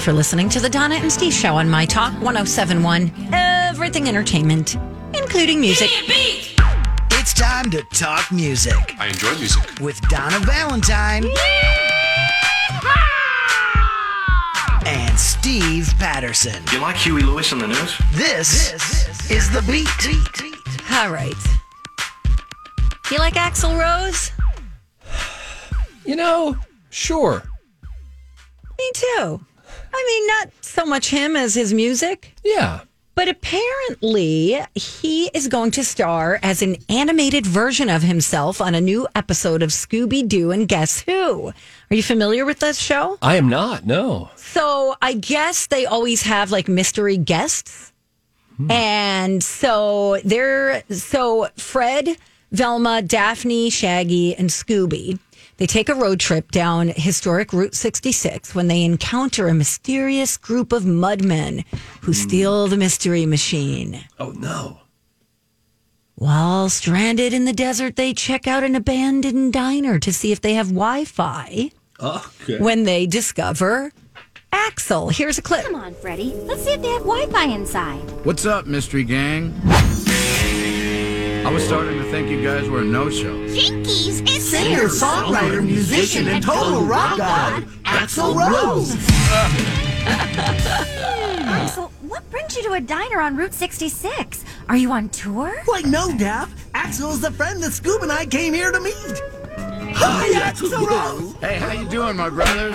For listening to the Donna and Steve Show on My Talk 1071, everything entertainment, including music. It's time to talk music. I enjoy music. With Donna Valentine and Steve Patterson. You like Huey Lewis on the news? This is The Beat. All right. You like Axl Rose? Sure. Me too. I mean, not so much him as his music. Yeah. But apparently, he is going to star as an animated version of himself on a new episode of Scooby-Doo and Guess Who? Are you familiar with this show? I am not, no. So I guess they always have like mystery guests. And so Fred, Velma, Daphne, Shaggy, and Scooby, they take a road trip down historic Route 66 when they encounter a mysterious group of mudmen who steal the mystery machine. Oh, no. While stranded in the desert, they check out an abandoned diner to see if they have Wi-Fi. Okay. When they discover Axl. Here's a clip. Come on, Freddy. Let's see if they have Wi-Fi inside. What's up, mystery gang? I was starting to think you guys were a no-show. Jinkies, it's Singer, songwriter, musician, and total rock god, Axl Rose. Axl, what brings you to a diner on Route 66? Are you on tour? Why, no, Daph. Axl is the friend that Scoob and I came here to meet. Hi, Axl Rose. Hey, how you doing, my brothers?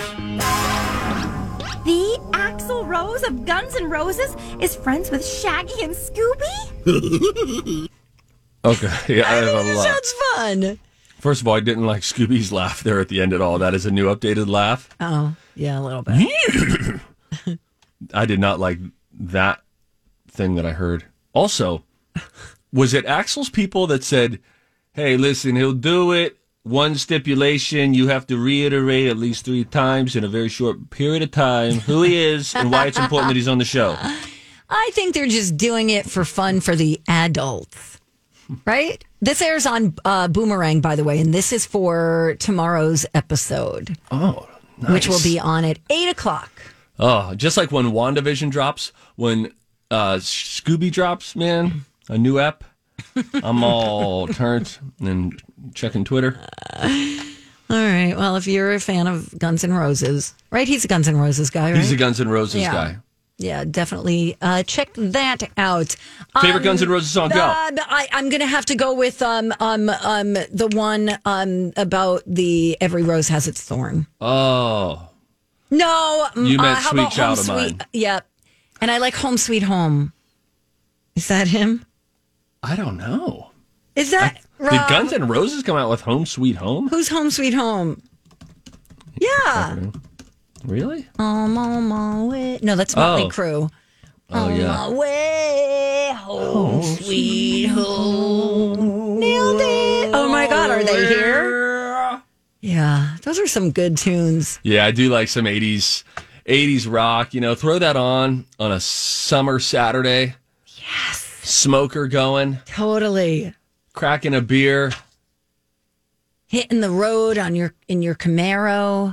The Axl Rose of Guns N' Roses is friends with Shaggy and Scooby? Okay, yeah, I have a This lot. sounds fun. First of all, I didn't like Scooby's laugh there at the end at all. That is a new updated laugh. Oh, yeah, a little bit. I did not like that thing that I heard. Also, was it Axl's people that said, hey, listen, he'll do it. One stipulation, you have to reiterate at least 3 times in a very short period of time who he is and why it's important that he's on the show. I think they're just doing it for fun for the adults. Right? This airs on Boomerang, by the way, and this is for tomorrow's episode. Oh, nice. Which will be on at 8 o'clock. Oh, just like when WandaVision drops, when Scooby drops, man, a new app, I'm all turned and checking Twitter. All right. Well, if you're a fan of Guns N' Roses, right? He's a Guns N' Roses guy, right? He's a Guns N' Roses guy. Yeah, definitely check that out. Favorite Guns N' Roses song? Go. I'm going to have to go with the one about the Every Rose Has Its Thorn. Oh. No. You meant how Sweet about Child Home of Sweet? Mine. Yep. And I like Home Sweet Home. Is that him? I don't know. Is that Did Guns N' Roses come out with Home Sweet Home? Who's Home Sweet Home? Yeah. Really? On my way. No, that's Motley Crue. Oh, yeah. On my way home, sweet home. Nailed it. Oh, my God. Are they here? Yeah. Those are some good tunes. Yeah, I do like some 80s rock. Throw that on a summer Saturday. Yes. Smoker going. Totally. Cracking a beer. Hitting the road in your Camaro.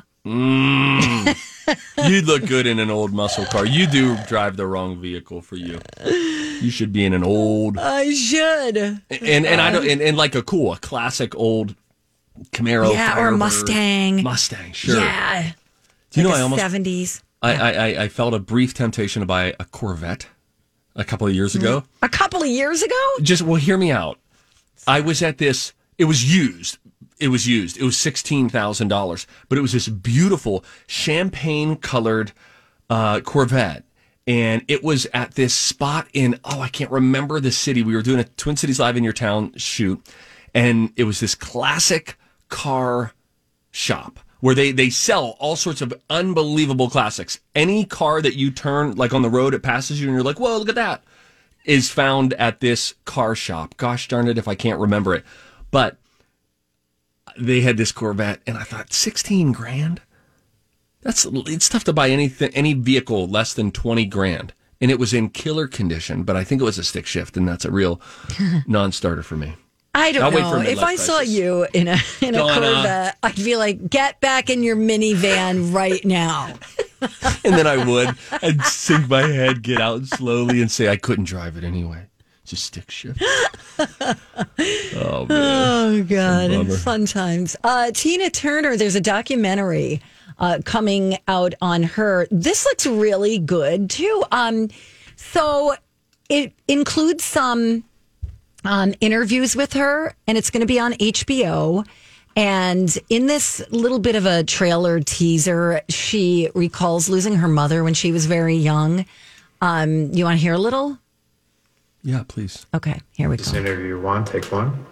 You'd look good in an old muscle car. You do drive the wrong vehicle for you. You should be in an old. I should. And I don't and like a classic old Camaro. Yeah, or a Firebird. Mustang. Mustang, sure. Yeah. Do you like know I almost 70s. I felt a brief temptation to buy a Corvette a couple of years ago. A couple of years ago? Hear me out. I was at this. It was used. It was $16,000, but it was this beautiful champagne-colored Corvette, and it was at this spot in I can't remember the city. We were doing a Twin Cities Live in Your Town shoot, and it was this classic car shop where they sell all sorts of unbelievable classics. Any car that you turn like on the road, it passes you, and you're like, "Whoa, look at that!" is found at this car shop. Gosh darn it, if I can't remember it, but. They had this Corvette, and I thought, $16,000? It's tough to buy any vehicle less than $20,000. And it was in killer condition, but I think it was a stick shift, and that's a real non-starter for me. I don't Wait know. for If I saw you in a Corvette, I'd be like, get back in your minivan right now. And then I'd sink my head, get out slowly, and say I couldn't drive it anyway. Just stick shift. Oh, man. Oh, God. Bummer. Fun times. Tina Turner, there's a documentary coming out on her. This looks really good, too. So it includes some interviews with her, and it's going to be on HBO. And in this little bit of a trailer teaser, she recalls losing her mother when she was very young. You want to hear a little? Yeah, please. Okay, here we go. This interview one, take one.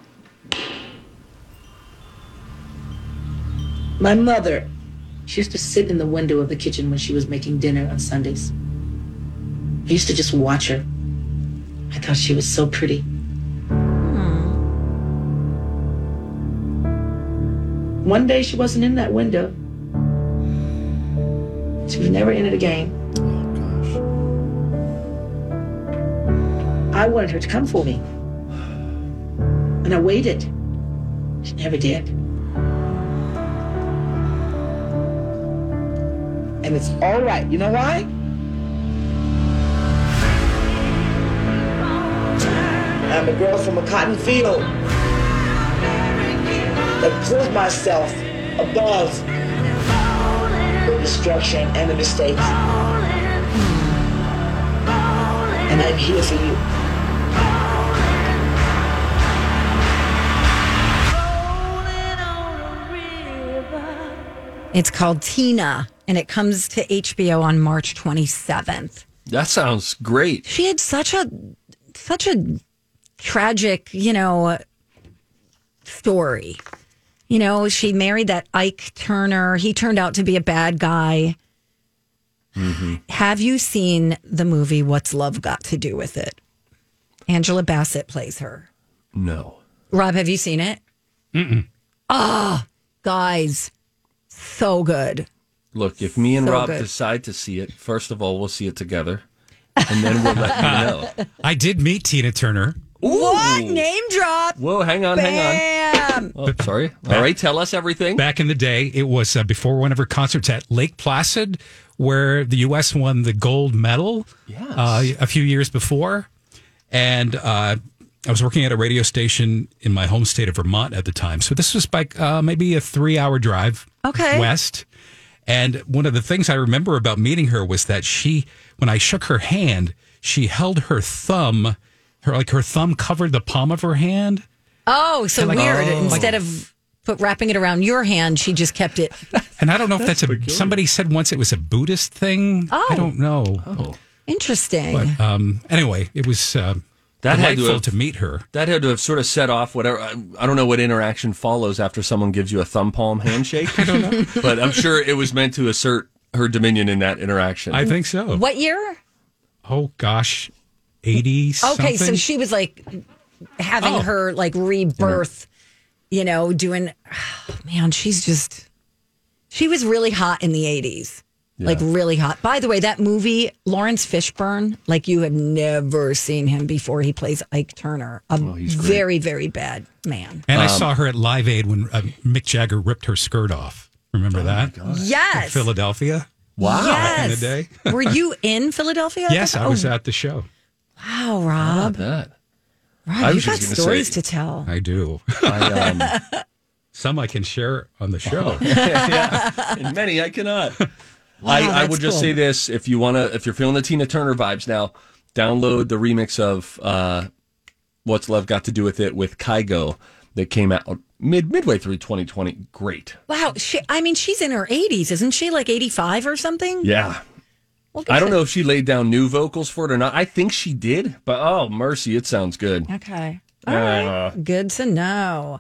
My mother, she used to sit in the window of the kitchen when she was making dinner on Sundays. I used to just watch her. I thought she was so pretty. One day she wasn't in that window. She was never in it again. I wanted her to come for me. And I waited. She never did. And it's all right. You know why? I'm a girl from a cotton field that pulls myself above the destruction and the mistakes. And I'm here for you. It's called Tina, and it comes to HBO on March 27th. That sounds great. She had such a tragic, story. She married that Ike Turner. He turned out to be a bad guy. Mm-hmm. Have you seen the movie What's Love Got to Do with It? Angela Bassett plays her. No. Rob, have you seen it? Mm-mm. Oh, guys. So good. Look, if me and So Rob good. decide to see it, first of all, we'll see it together, and then we'll let you know. I did meet Tina Turner. What? Name drop. Whoa, hang on. Bam. Oh, sorry. All right, tell us everything. Back in the day, it was before one of her concerts at Lake Placid, where the U.S. won the gold medal a few years before. And I was working at a radio station in my home state of Vermont at the time. So this was like maybe a 3-hour drive west. And one of the things I remember about meeting her was that when I shook her hand, she held her thumb, her thumb covered the palm of her hand. Oh, so weird. Instead of wrapping it around your hand, she just kept it. And I don't know if that's somebody said once it was a Buddhist thing. Oh. I don't know. Oh. Interesting. But anyway, it was delightful to meet her. That had to have sort of set off whatever. I don't know what interaction follows after someone gives you a thumb palm handshake. I don't know. But I'm sure it was meant to assert her dominion in that interaction. I think so. What year? Oh, gosh. 80 something. Okay, so she was like having her like rebirth, doing, oh, man, she was really hot in the 80s. Yeah. Like really hot. By the way, that movie, Lawrence Fishburne, like you have never seen him before. He plays Ike Turner, he's great. very, very bad man. And I saw her at Live Aid when Mick Jagger ripped her skirt off. Remember that? Yes. In Philadelphia? Wow. Yes. In the day? Were you in Philadelphia? Yes, I was at the show. Wow, Rob. That. Rob, you've got stories to tell. I do. Some I can share on the show. Yeah, and many I cannot. I would just say this: if you're feeling the Tina Turner vibes now, download the remix of "What's Love Got to Do with It" with Kygo that came out midway through 2020. Great. Wow, she's in her 80s, isn't she? Like 85 or something? Yeah. I don't know if she laid down new vocals for it or not. I think she did, but oh mercy, it sounds good. Okay. All right. Good to know.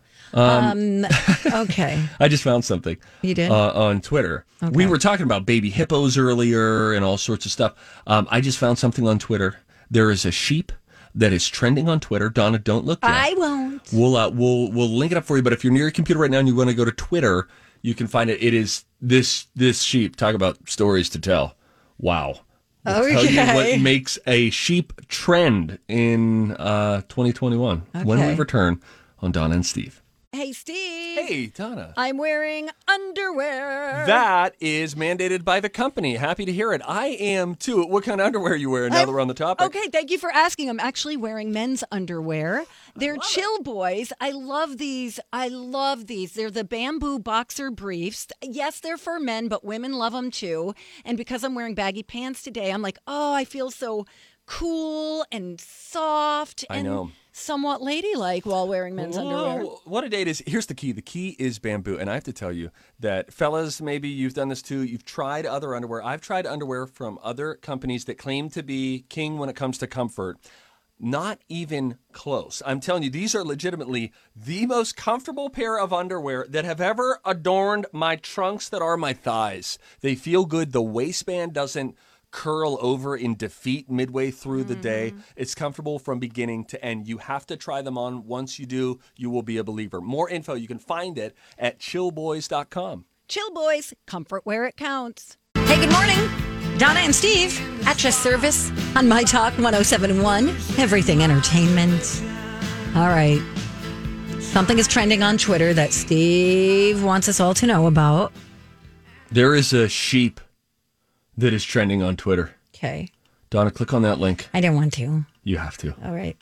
Okay. I just found something. You did? On Twitter. Okay. We were talking about baby hippos earlier and all sorts of stuff. I just found something on Twitter. There is a sheep that is trending on Twitter. Donna, don't look yet. I won't. We'll link it up for you, but if you're near your computer right now and you want to go to Twitter, you can find it. It is this sheep. Talk about stories to tell. Wow. Tell you what makes a sheep trend in 2021 when we return on Donna and Steve. Hey, Steve. Hey, Donna. I'm wearing underwear. That is mandated by the company. Happy to hear it. I am too. What kind of underwear are you wearing now that we're on the topic? Okay, thank you for asking. I'm actually wearing men's underwear. They're Chill Boys. I love these. They're the bamboo boxer briefs. Yes, they're for men, but women love them too. And because I'm wearing baggy pants today, I'm like, oh, I feel so cool and soft and somewhat ladylike while wearing men's underwear. What a day it is. Here's the key. The key is bamboo. And I have to tell you that, fellas, maybe you've done this too. You've tried other underwear. I've tried underwear from other companies that claim to be king when it comes to comfort. Not even close. I'm telling you, these are legitimately the most comfortable pair of underwear that have ever adorned my trunks that are my thighs. They feel good. The waistband doesn't curl over in defeat midway through the day. It's comfortable from beginning to end. You have to try them on. Once you do, you will be a believer. More info, you can find it at chillboys.com. Chill Boys, comfort where it counts. Hey, good morning. Donna and Steve at your service on My Talk 107.1, Everything Entertainment. All right. Something is trending on Twitter that Steve wants us all to know about. There is a sheep that is trending on Twitter. Okay. Donna, click on that link. I didn't want to. You have to. All right.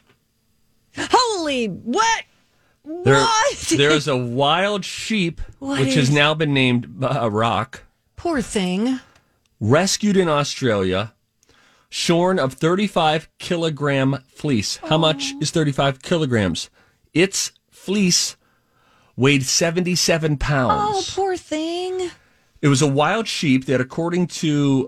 Holy, what? There is a wild sheep, which has now been named Rock. Poor thing. Rescued in Australia, shorn of 35-kilogram fleece. How much is 35 kilograms? Its fleece weighed 77 pounds. Oh, poor thing. It was a wild sheep that, according to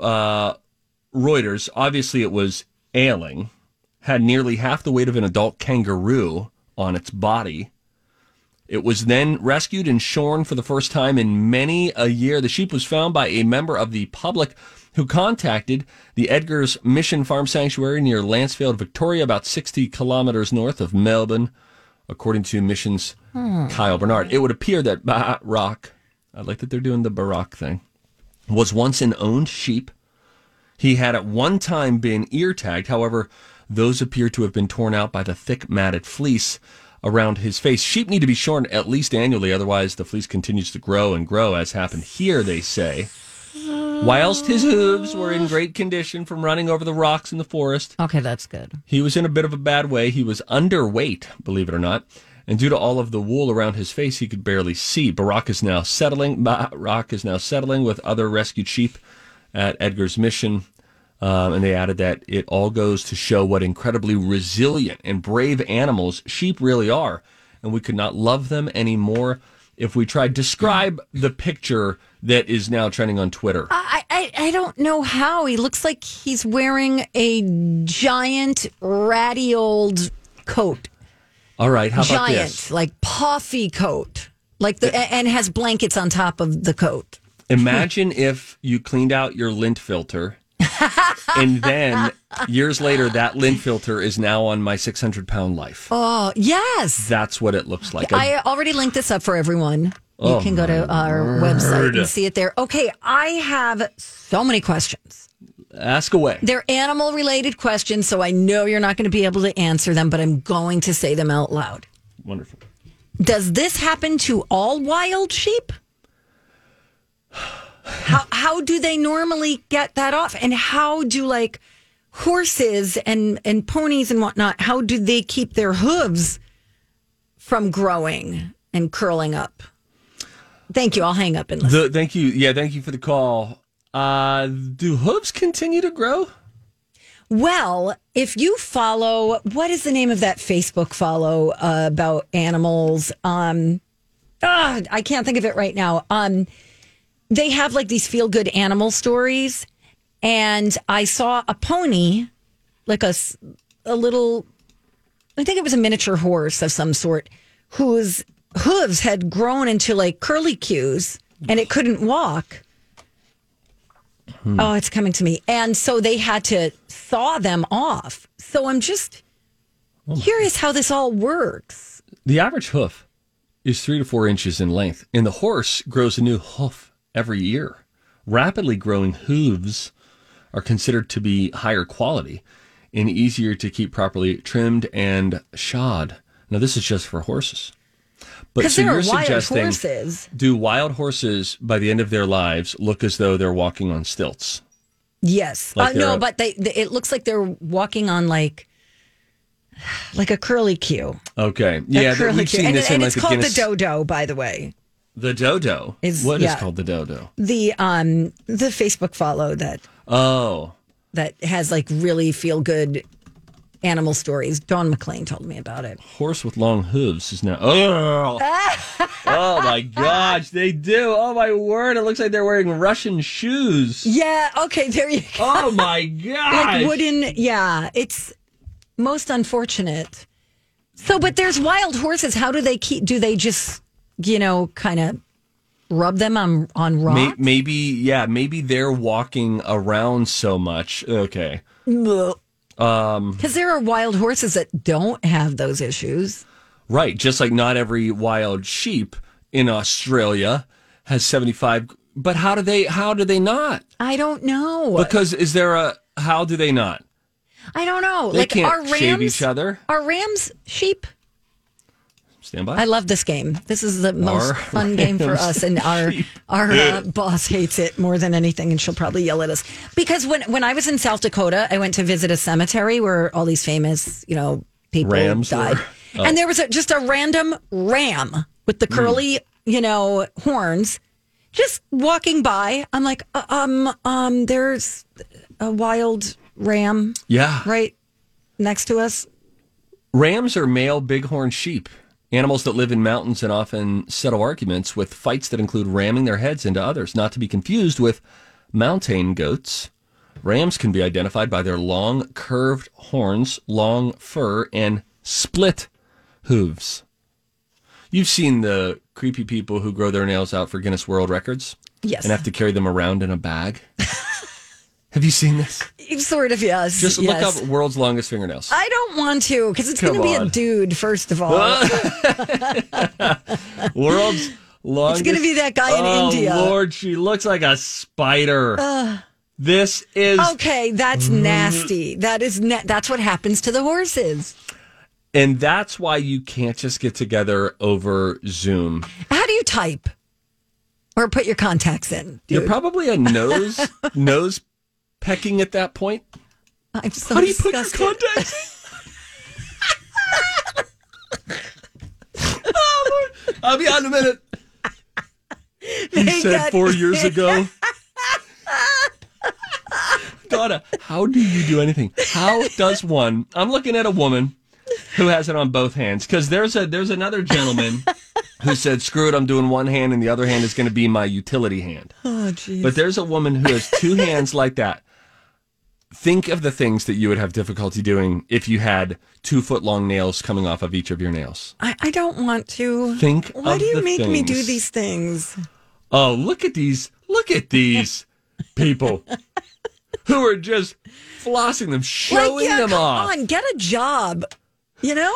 Reuters, obviously it was ailing, had nearly half the weight of an adult kangaroo on its body. It was then rescued and shorn for the first time in many a year. The sheep was found by a member of the public who contacted the Edgar's Mission Farm Sanctuary near Lancefield, Victoria, about 60 kilometers north of Melbourne, according to Mission's Kyle Bernard. It would appear that Rock, I like that they're doing the Barack thing, was once an owned sheep. He had at one time been ear tagged. However, those appear to have been torn out by the thick matted fleece around his face. Sheep need to be shorn at least annually, otherwise the fleece continues to grow and grow, as happened here, they say. Whilst his hooves were in great condition from running over the rocks in the forest. Okay, that's good. He was in a bit of a bad way. He was underweight, believe it or not. And due to all of the wool around his face, he could barely see. Rock is now settling with other rescued sheep at Edgar's Mission. And they added that it all goes to show what incredibly resilient and brave animals sheep really are. And we could not love them anymore if we tried. Describe the picture that is now trending on Twitter. I don't know how. He looks like he's wearing a giant, ratty old coat. All right, how about this? Giant, like puffy coat. And has blankets on top of the coat. Imagine if you cleaned out your lint filter and then years later that lint filter is now on my 600-pound life. Oh, yes. That's what it looks like. I already linked this up for everyone. You can go to our website and see it there. Okay, I have so many questions. Ask away. They're animal-related questions, so I know you're not going to be able to answer them, but I'm going to say them out loud. Wonderful. Does this happen to all wild sheep? How do they normally get that off? And how do, like, horses and ponies and whatnot, how do they keep their hooves from growing and curling up? Thank you. I'll hang up and listen. Thank you. Yeah, thank you for the call. Do hooves continue to grow? Well, if you follow, what is the name of that Facebook follow about animals? I can't think of it right now. They have like these feel good animal stories. And I saw a pony, like a little, I think it was a miniature horse of some sort, whose hooves had grown into like curly cues and it couldn't walk. Oh, it's coming to me. And so they had to saw them off. So I'm just curious how this all works. The average hoof is 3 to 4 inches in length, and the horse grows a new hoof every year. Rapidly growing hooves are considered to be higher quality and easier to keep properly trimmed and shod. Now, this is just for horses. But Because so there you're are wild suggesting, horses. do wild horses by the end of their lives look as though they're walking on stilts? Yes. Like No, they're- but it looks like they're walking on like a curly cue. Okay. Yeah, curly we've cue. seen And, this in and like it's the called Guinness. the dodo, by the way. The dodo. What is called the dodo? The Facebook follow that Oh. has like really feel good animal stories. Dawn McClain told me about it. Horse with long hooves is now. Oh, oh my gosh, they do. Oh my word, it looks like they're wearing Russian shoes. Yeah. Okay. There you go. Oh my gosh. Like wooden. Yeah. It's most unfortunate. So, but there's wild horses. How do they keep? Do they just kind of rub them on rocks? Maybe they're walking around so much. Okay. Because there are wild horses that don't have those issues. Right, just like not every wild sheep in Australia has 75. But how do they not? I don't know. Because how do they not? I don't know. They like can't are rams, shave each other. Are rams sheep? Stand by. I love this game. This is the most fun game for us, and our boss hates it more than anything, and she'll probably yell at us. Because when I was in South Dakota, I went to visit a cemetery where all these famous, people Rams died, and there was just a random ram with the curly, horns, just walking by. I'm like, there's a wild ram, right next to us. Rams are male bighorn sheep. Animals that live in mountains and often settle arguments with fights that include ramming their heads into others, not to be confused with mountain goats. Rams can be identified by their long, curved horns, long fur, and split hooves. You've seen the creepy people who grow their nails out for Guinness World Records? Yes. And have to carry them around in a bag? Have you seen this? Sort of, yes. Just look yes. up world's longest fingernails. I don't want to, because it's going to Come be a on. dude, first of all. World's longest. It's going to be that guy in India. Oh, Lord, she looks like a spider. This is... Okay, that's nasty. That's what happens to the horses. And that's why you can't just get together over Zoom. How do you type? Or put your contacts in, dude? You're probably a nose pecking at that point. I'm so How do you disgusted. put your contacts in? Oh, Lord. I'll be on in a minute. You said 4 years ago. Donna, how do you do anything? How does one... I'm looking at a woman who has it on both hands, because there's another gentleman who said, screw it, I'm doing one hand and the other hand is going to be my utility hand. Oh, jeez. But there's a woman who has two hands like that. Think of the things that you would have difficulty doing if you had 2 foot long nails coming off of each of your nails. I don't want to. Why of do you the make me do things. these things? Oh, look at these people who are just flossing them, showing them come off. on, get a job. You know?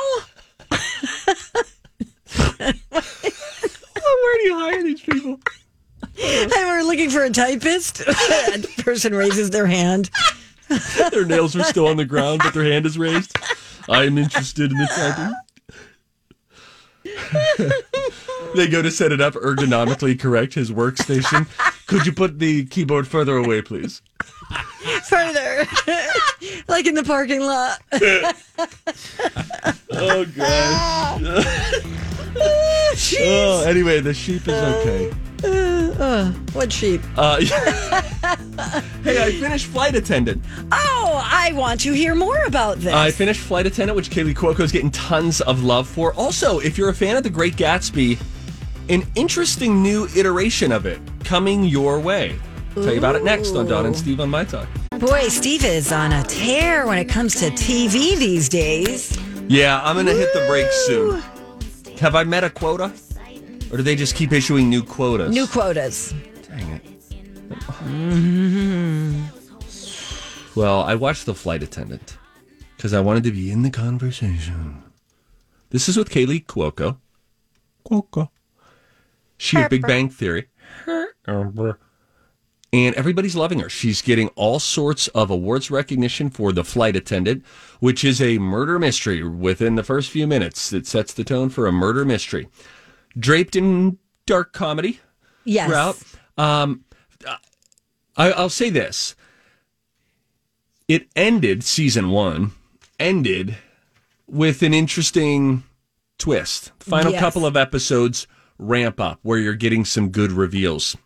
Where do you hire these people? And we're looking for a typist. The person raises their hand. Their nails are still on the ground, but their hand is raised. I am interested in the typing. They go to set it up ergonomically correct, his workstation. Could you put the keyboard further away, please? Further. Like in the parking lot. Oh, gosh. Oh, anyway, the sheep is okay. What sheep? Hey, I finished Flight Attendant. Oh, I want to hear more about this. I finished Flight Attendant, which Kaylee Cuoco is getting tons of love for. Also, if you're a fan of The Great Gatsby, an interesting new iteration of it coming your way. Tell you about it next on Don and Steve on My Talk. Boy, Steve is on a tear when it comes to TV these days. Yeah, I'm going to hit the brakes soon. Have I met a quota? Or do they just keep issuing new quotas? New quotas. Dang it. Well, I watched The Flight Attendant because I wanted to be in the conversation. This is with Kaylee Cuoco. She of Big Bang Theory. And everybody's loving her. She's getting all sorts of awards recognition for The Flight Attendant, which is a murder mystery. Within the first few minutes, it sets the tone for a murder mystery. Draped in dark comedy. Yes. Throughout. I'll say this. It ended, season 1, ended with an interesting twist. Final couple of episodes ramp up where you're getting some good reveals.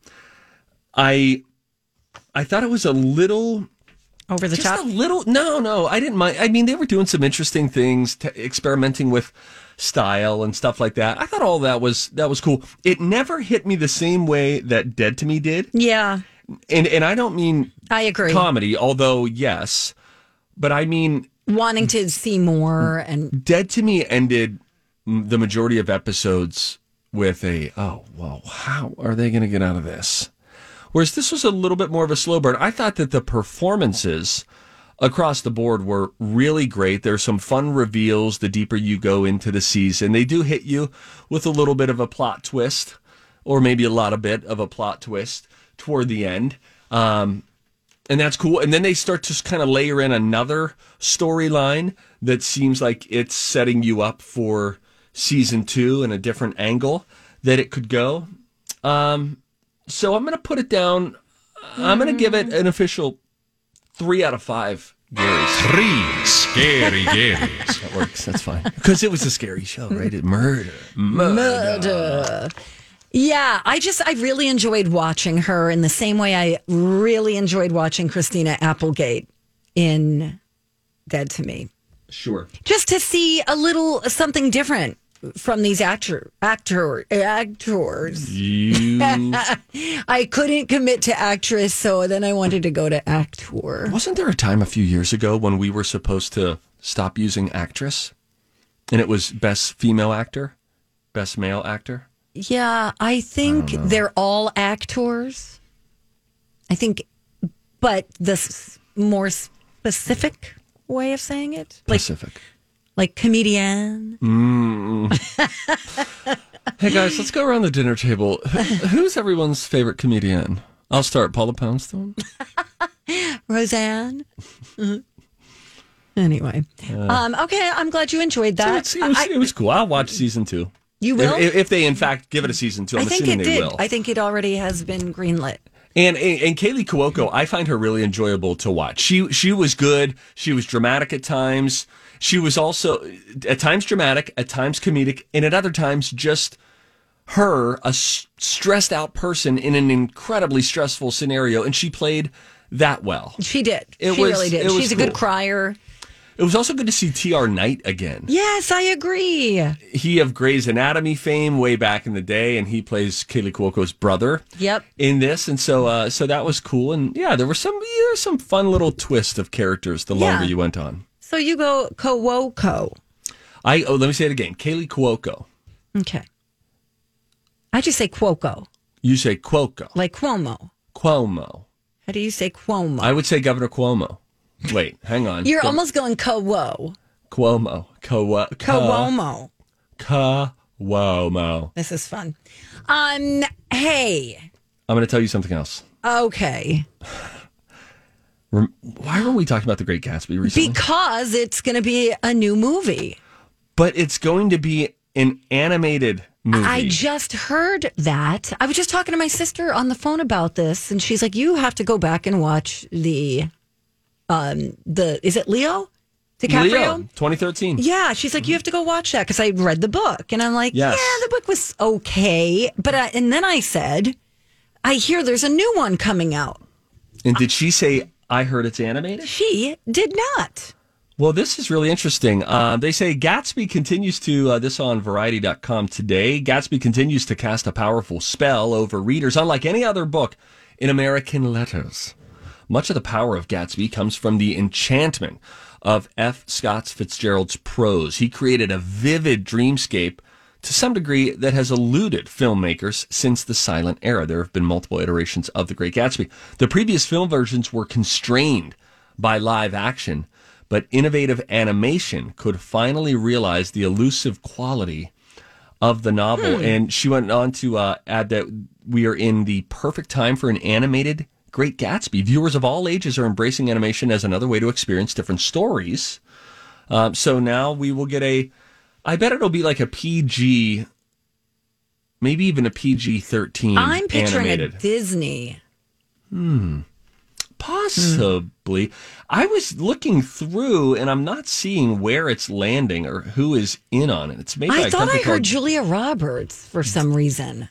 I thought it was a little over the top. A little. No, I didn't mind. I mean, they were doing some interesting things, experimenting with style and stuff like that. I thought all that was cool. It never hit me the same way that Dead to Me did. Yeah, and I don't mean I agree comedy, although yes, but I mean wanting to see more. And Dead to Me ended the majority of episodes with how are they going to get out of this? Whereas this was a little bit more of a slow burn. I thought that the performances across the board were really great. There's some fun reveals the deeper you go into the season. They do hit you with a little bit of a plot twist, or maybe a lot of bit of a plot twist toward the end. And that's cool. And then they start to kind of layer in another storyline that seems like it's setting you up for season 2 in a different angle that it could go. So I'm going to put it down. I'm going to give it an official 3 out of 5 Garys. 3 scary Garys. That works. That's fine. Because it was a scary show, right? Murder. Yeah, I really enjoyed watching her in the same way I really enjoyed watching Christina Applegate in Dead to Me. Sure. Just to see a little something different from these actors. I couldn't commit to actress, so then I wanted to go to actor. Wasn't there a time a few years ago when we were supposed to stop using actress? And it was best female actor, best male actor? Yeah, I think they're all actors. I think, but the more specific way of saying it? Specific. Like comedian. Hey guys, let's go around the dinner table. Who's everyone's favorite comedian? I'll start. Paula Poundstone. Roseanne. Anyway, okay. I'm glad you enjoyed that. So it was cool. I'll watch season 2. You will, if they in fact give it a season 2. I'm assuming they will. I think it already has been greenlit. And Kaylee Cuoco, I find her really enjoyable to watch. She was good. She was dramatic at times. She was also at times dramatic, at times comedic, and at other times just her, a stressed out person in an incredibly stressful scenario, and she played that well. She did. She really did. She's a good crier. It was also good to see T.R. Knight again. Yes, I agree. He of Grey's Anatomy fame way back in the day, and he plays Kaylee Cuoco's brother. Yep. In this, and so that was cool. And yeah, there were some fun little twist of characters the longer you went on. So you go Cuoco. Let me say it again. Kaylee Cuoco. Okay. I just say Cuoco. You say Cuoco. Like Cuomo. Cuomo. How do you say Cuomo? I would say Governor Cuomo. Wait, hang on. You're almost going Cuomo. Cuomo. Cuomo. Cuomo. This is fun. Hey. I'm going to tell you something else. Okay. Why were we talking about The Great Gatsby recently? Because it's going to be a new movie. But it's going to be an animated movie. I just heard that. I was just talking to my sister on the phone about this, and she's like, you have to go back and watch the is it Leo DiCaprio? Leo, 2013. Yeah, she's like, you have to go watch that because I read the book. And I'm like, yes. Yeah, the book was okay. But and then I said, I hear there's a new one coming out. And did she say, I heard it's animated? She did not. Well, this is really interesting. They say Gatsby continues to, this on Variety.com today, Gatsby continues to cast a powerful spell over readers, unlike any other book in American letters. Much of the power of Gatsby comes from the enchantment of F. Scott Fitzgerald's prose. He created a vivid dreamscape to some degree that has eluded filmmakers since the silent era. There have been multiple iterations of The Great Gatsby. The previous film versions were constrained by live action, but innovative animation could finally realize the elusive quality of the novel. And she went on to add that we are in the perfect time for an animated Great Gatsby. Viewers of all ages are embracing animation as another way to experience different stories. So now we will get I bet it'll be like a PG, maybe even a PG-13 I'm picturing animated. a Disney. Possibly. I was looking through, and I'm not seeing where it's landing or who is in on it. It's made by I a thought company I heard called- Julia Roberts for some reason.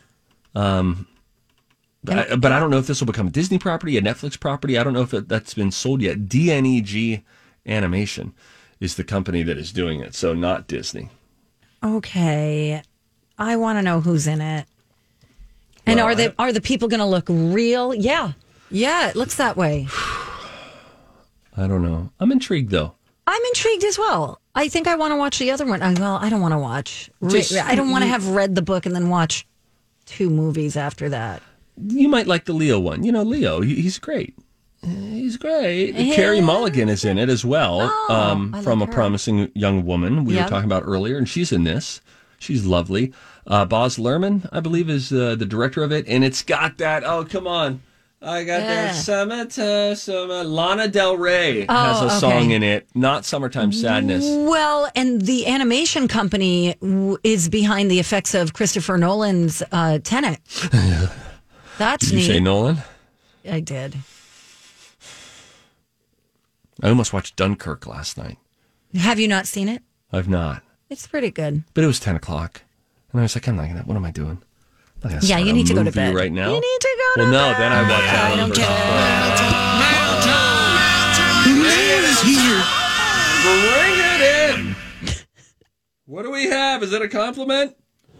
But I don't know if this will become a Disney property, a Netflix property. I don't know if that's been sold yet. DNEG Animation is the company that is doing it, so not Disney. Okay. I want to know who's in it. And Well, are the people going to look real? Yeah. Yeah, it looks that way. I don't know. I'm intrigued, though. I'm intrigued as well. I think I want to watch the other one. I don't want to watch. Just- I don't want to have read the book and then watch 2 movies after that. You might like the Leo one. You know, Leo, he's great. He's great. Carrie Mulligan is in it as well, I from like A her. Promising Young Woman we were talking about earlier, and she's in this. She's lovely. Boz Lerman, I believe, is the director of it, and it's got that, oh, come on. I got that summertime. Lana Del Rey has a song in it, not Summertime Sadness. Well, and the animation company is behind the effects of Christopher Nolan's Tenet. That's Did you neat. say Nolan? I did. I almost watched Dunkirk last night. Have you not seen it? I've not. It's pretty good. But it was 10 o'clock. And I was like, I'm not going to, what am I doing? I'm not gonna Yeah, start you a need to go to movie bed. right now. You need to go Well, to no, bed. then I watch I Allen don't versus Who's here? Bring it in. What do we have? Is that a compliment?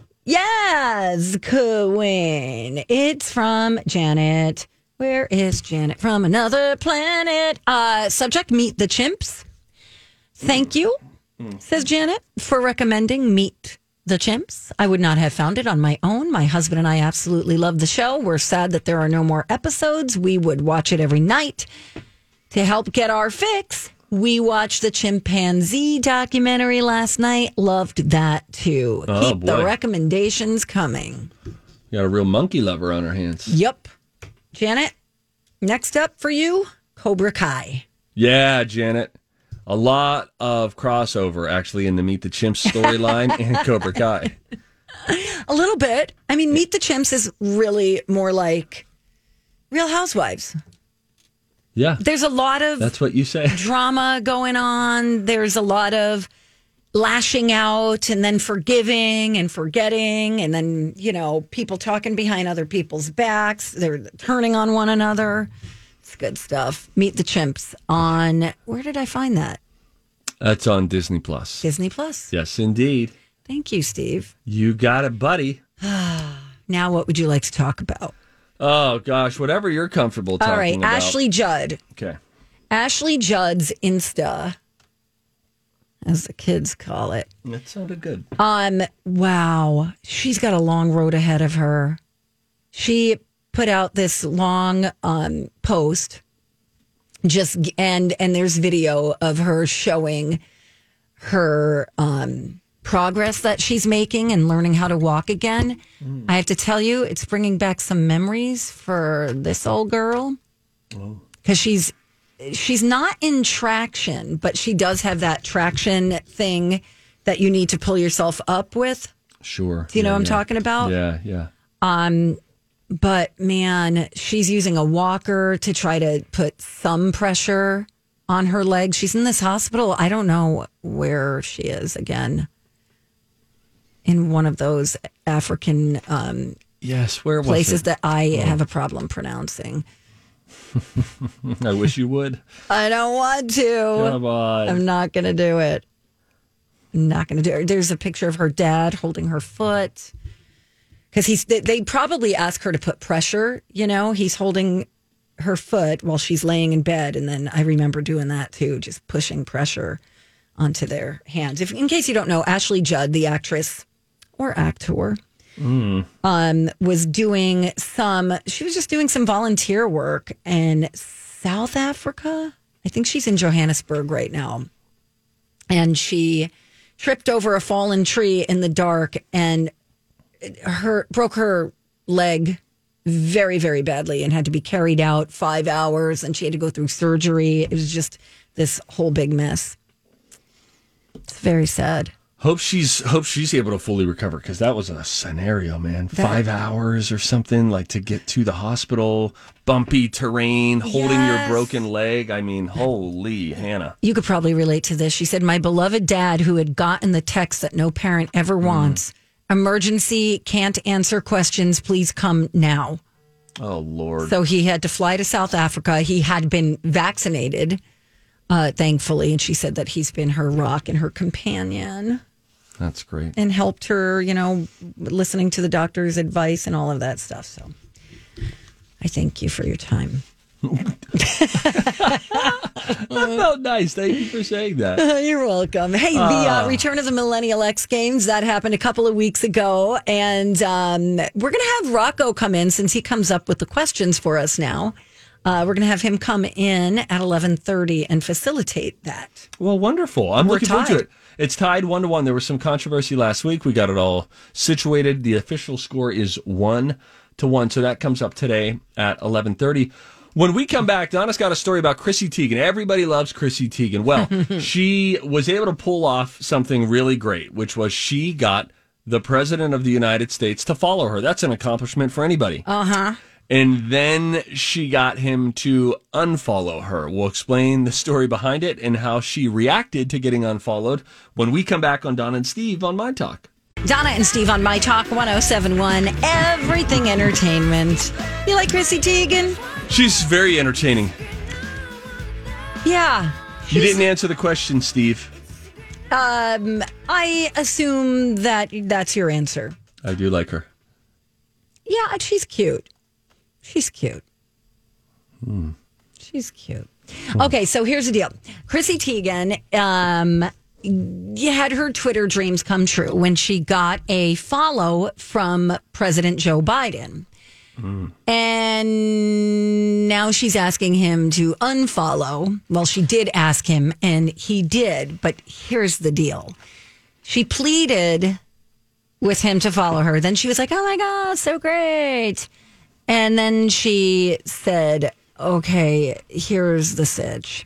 Yes, Queen. It's from Janet. Where is Janet? From another planet. Subject, Meet the Chimps. Thank you, says Janet, for recommending Meet the Chimps. I would not have found it on my own. My husband and I absolutely love the show. We're sad that there are no more episodes. We would watch it every night. To help get our fix, we watched the chimpanzee documentary last night. Loved that too. Oh, Keep the boy. recommendations coming. Got a real monkey lover on our hands. Yep. Janet, next up for you, Cobra Kai. Yeah, Janet. A lot of crossover, actually, in the Meet the Chimps storyline and Cobra Kai. A little bit. I mean, Meet the Chimps is really more like Real Housewives. Yeah, There's a lot of that's what you say. drama going on. There's a lot of lashing out and then forgiving and forgetting. And then, people talking behind other people's backs. They're turning on one another. It's good stuff. Meet the Chimps on, where did I find that? That's on Disney Plus. Disney Plus. Yes, indeed. Thank you, Steve. You got it, buddy. Now, what would you like to talk about? Oh, gosh, whatever you're comfortable talking All right, about. Ashley Judd. Okay. Ashley Judd's Insta, as the kids call it. That sounded good. Wow, she's got a long road ahead of her. She put out this long post, and there's video of her showing her progress that she's making and learning how to walk again. I have to tell you, it's bringing back some memories for this old girl because she's not in traction, but she does have that traction thing that you need to pull yourself up with. Sure. Do you know what I'm talking about? Yeah. But man, she's using a walker to try to put some pressure on her legs. She's in this hospital. I don't know where she is again. In one of those African Yes, where was places it? that I have a problem pronouncing. I wish you would. I don't want to. Come on. I'm not going to do it. I'm not going to do it. There's a picture of her dad holding her foot. Because they probably ask her to put pressure, he's holding her foot while she's laying in bed. And then I remember doing that too, just pushing pressure onto their hands. In case you don't know, Ashley Judd, the actress or actor, was doing she was just doing some volunteer work in South Africa. I think she's in Johannesburg right now. And she tripped over a fallen tree in the dark and broke her leg very, very badly and had to be carried out 5 hours, and she had to go through surgery. It was just this whole big mess. It's very sad. Hope she's able to fully recover, because that was a scenario, man. 5 hours or something, like, to get to the hospital, bumpy terrain, holding your broken leg. I mean, holy Hannah. You could probably relate to this. She said, my beloved dad, who had gotten the text that no parent ever wants, emergency, can't answer questions, please come now. Oh, Lord. So he had to fly to South Africa. He had been vaccinated, thankfully, and she said that he's been her rock and her companion. That's great. And helped her, listening to the doctor's advice and all of that stuff. So I thank you for your time. That felt nice. Thank you for saying that. You're welcome. Hey, the return of the Millennial X Games, that happened a couple of weeks ago. And we're going to have Rocco come in, since he comes up with the questions for us now. We're going to have him come in at 11:30 and facilitate that. Well, wonderful. I'm looking forward to it. It's tied 1-1. There was some controversy last week. We got it all situated. The official score is 1-1. So that comes up today at 11:30. When we come back, Donna's got a story about Chrissy Teigen. Everybody loves Chrissy Teigen. Well, she was able to pull off something really great, which was she got the President of the United States to follow her. That's an accomplishment for anybody. Uh-huh. And then she got him to unfollow her. We'll explain the story behind it and how she reacted to getting unfollowed when we come back on Donna and Steve on My Talk. Donna and Steve on My Talk 107.1, Everything Entertainment. You like Chrissy Teigen? She's very entertaining. Yeah. You didn't answer the question, Steve. I assume that that's your answer. I do like her. Yeah, she's cute. She's cute. She's cute. Okay, so here's the deal. Chrissy Teigen had her Twitter dreams come true when she got a follow from President Joe Biden. And now she's asking him to unfollow. Well, she did ask him, and he did. But here's the deal. She pleaded with him to follow her. Then she was like, oh, my God, so great. And then she said, okay, here's the sitch.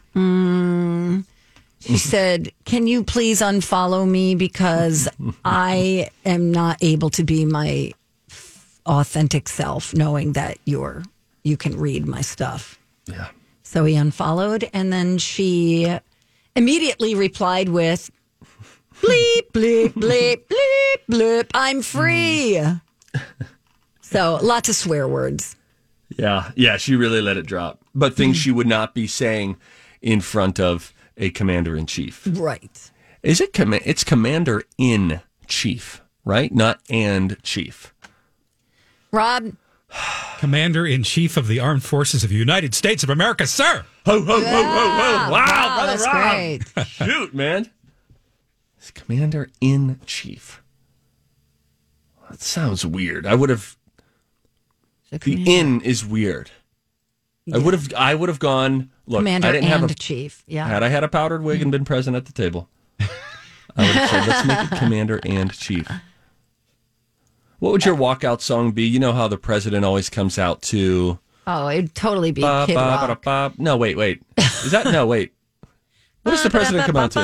She said, can you please unfollow me, because I am not able to be my authentic self, knowing that you can read my stuff. Yeah. So he unfollowed, and then she immediately replied with, bleep, bleep, bleep, bleep, bleep, I'm free. So lots of swear words. Yeah, she really let it drop. But things she would not be saying in front of a commander-in-chief. Right. Is it it's commander-in-chief, right? Not and chief. Rob? Commander-in-Chief of the Armed Forces of the United States of America, sir! Ho, ho, ho, ho, ho! Wow, Brother that's Rob! great. Shoot, man. It's commander-in-chief. That sounds weird. I would have... The in is weird. Yeah. I would have gone, look, Commander I didn't have a chief. Yeah. Had I had a powdered wig and been present at the table, I would have said, let's make it commander and chief. What would your walkout song be? You know how the president always comes out to... Oh, it'd totally be Kid Rock. No, wait. Is that... No, wait. What does the president come out to?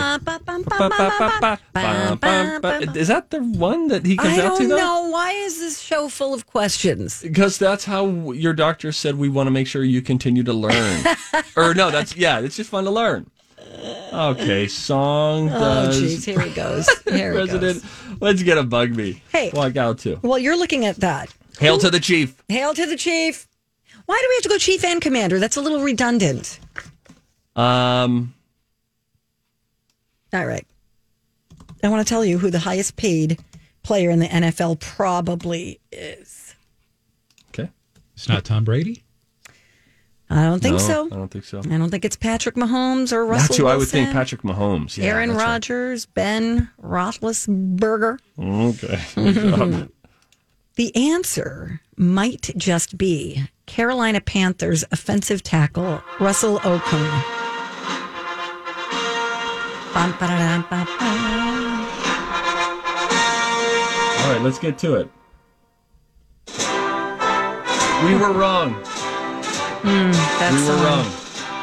Is that the one that he comes out to, though? I don't know. Why is this show full of questions? Because that's how your doctor said we want to make sure you continue to learn. Or no, it's just fun to learn. Okay, song does... Oh, jeez, here he goes. President, let's get a bug me. Hey. Walk out to. Well, you're looking at that. Hail to the chief. Hail to the chief. Why do we have to go chief and commander? That's a little redundant. All right. I want to tell you who the highest paid player in the NFL probably is. Okay. It's not Tom Brady? I don't think so. I don't think so. I don't think it's Patrick Mahomes or Russell That's who Wilson. I would think, Patrick Mahomes. Yeah, Aaron Rodgers, right. Ben Roethlisberger. Okay. The answer might just be Carolina Panthers offensive tackle Russell Okung. All right, let's get to it. We were wrong. That's We were wrong.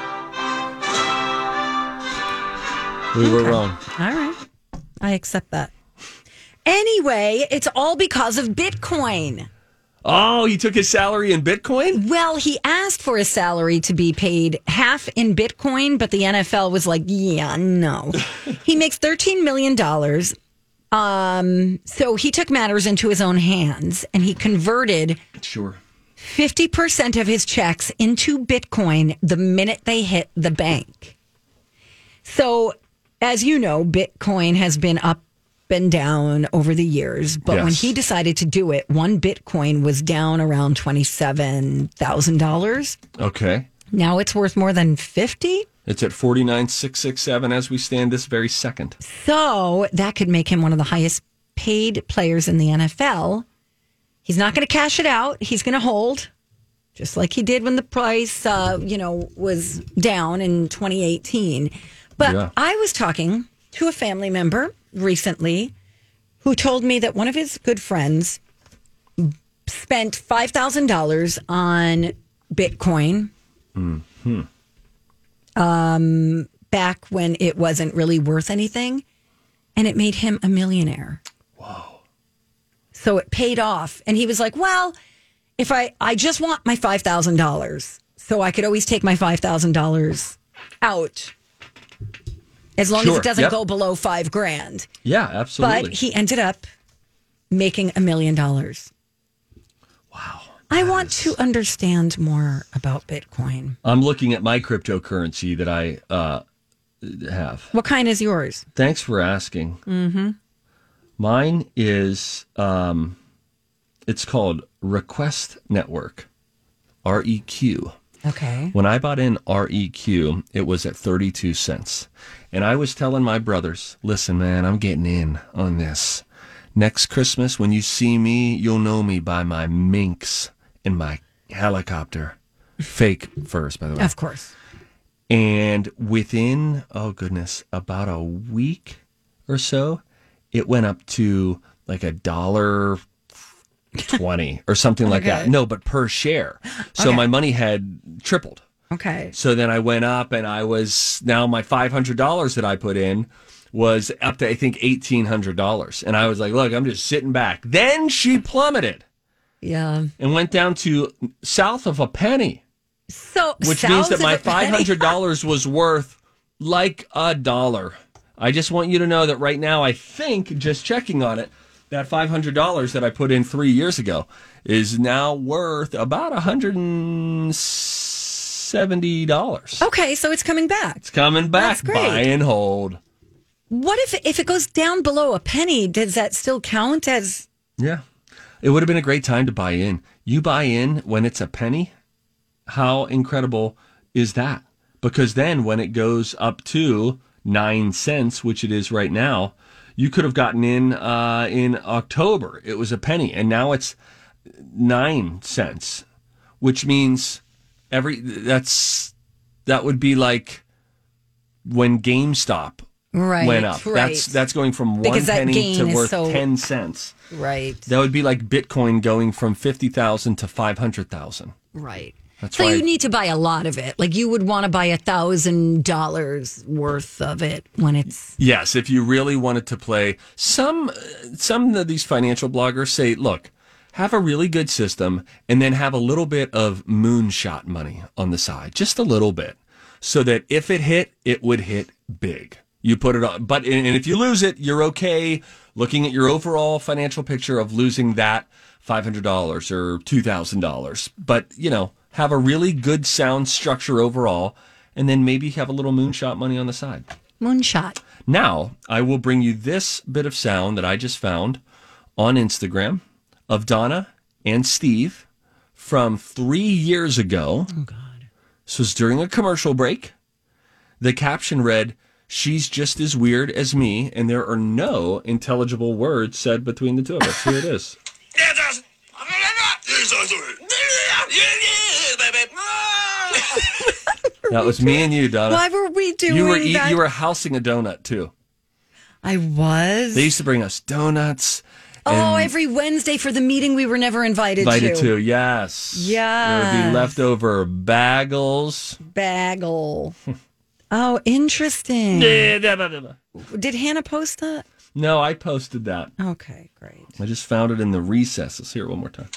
We were wrong. All right. I accept that. Anyway, it's all because of Bitcoin. Oh, he took his salary in Bitcoin? Well, he asked for his salary to be paid half in Bitcoin, but the NFL was like, yeah, no. He makes $13 million. So he took matters into his own hands and he converted 50% of his checks into Bitcoin the minute they hit the bank. So, as you know, Bitcoin has been up and down over the years, but when he decided to do it, one Bitcoin was down around $27,000. Okay. Now it's worth more than 50. It's at 49,667 as we stand this very second. So that could make him one of the highest paid players in the NFL. He's not going to cash it out. He's going to hold, just like he did when the price, was down in 2018. But I was talking to a family member recently who told me that one of his good friends spent $5,000 on Bitcoin back when it wasn't really worth anything, and it made him a millionaire. Whoa. So it paid off. And he was like, well, if I just want my $5,000, so I could always take my $5,000 out. As long as it doesn't go below $5,000. Yeah, absolutely. But he ended up making $1 million. Wow. I want to understand more about Bitcoin. I'm looking at my cryptocurrency that I have. What kind is yours? Thanks for asking. Mm-hmm. Mine is, it's called Request Network, REQ. Okay. When I bought in REQ, it was at 32 cents. And I was telling my brothers, listen, man, I'm getting in on this. Next Christmas, when you see me, you'll know me by my minks and my helicopter. Fake first, by the way. Of course. And within, about a week or so, it went up to like $1.20 or something like that. No, but per share. So my money had tripled. Okay. So then I went up and now my $500 that I put in was up to, I think, $1,800. And I was like, look, I'm just sitting back. Then she plummeted. Yeah. And went down to south of a penny. Which means that my $500 was worth like $1. I just want you to know that right now, I think, just checking on it, that $500 that I put in 3 years ago is now worth about $170. Okay, so it's coming back. It's coming back. That's great. Buy and hold. What if it goes down below a penny? Does that still count as? Yeah, it would have been a great time to buy in. You buy in when it's a penny. How incredible is that? Because then when it goes up to 9 cents, which it is right now, you could have gotten in October. It was a penny, and now it's 9 cents, which means that would be like when GameStop went up. Right. That's going from one penny to worth 10 cents. Right. That would be like Bitcoin going from 50,000 to 500,000. Right. That's so why you need to buy a lot of it. Like you would want to buy $1,000 worth of it when it's. Yes, if you really wanted to play. Some of these financial bloggers say, look, have a really good system and then have a little bit of moonshot money on the side, just a little bit, so that if it hit, it would hit big. You put it on, and if you lose it, you're okay looking at your overall financial picture of losing that $500 or $2,000. But, have a really good sound structure overall, and then maybe have a little moonshot money on the side. Moonshot. Now, I will bring you this bit of sound that I just found on Instagram of Donna and Steve from 3 years ago. Oh, God. This was during a commercial break. The caption read, "She's just as weird as me, and there are no intelligible words said between the two of us." Here it is. That was me and you, Donna. Why were we doing that? You were housing a donut, too. I was. They used to bring us donuts Every Wednesday for the meeting we were never invited to. Yes. Yeah. There would be leftover bagels. Bagel. Oh, interesting. Did Hannah post that? No, I posted that. Okay, great. I just found it in the recesses. Hear it one more time.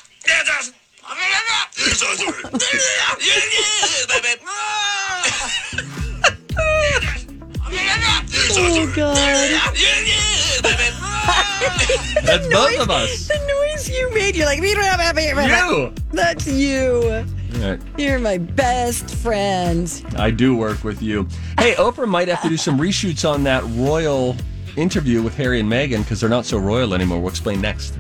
Oh, God. That's both of us. The noise you made, you're like, You. That's you. All right. You're my best friend. I do work with you. Hey, Oprah might have to do some reshoots on that royal interview with Harry and Meghan because they're not so royal anymore. We'll explain next.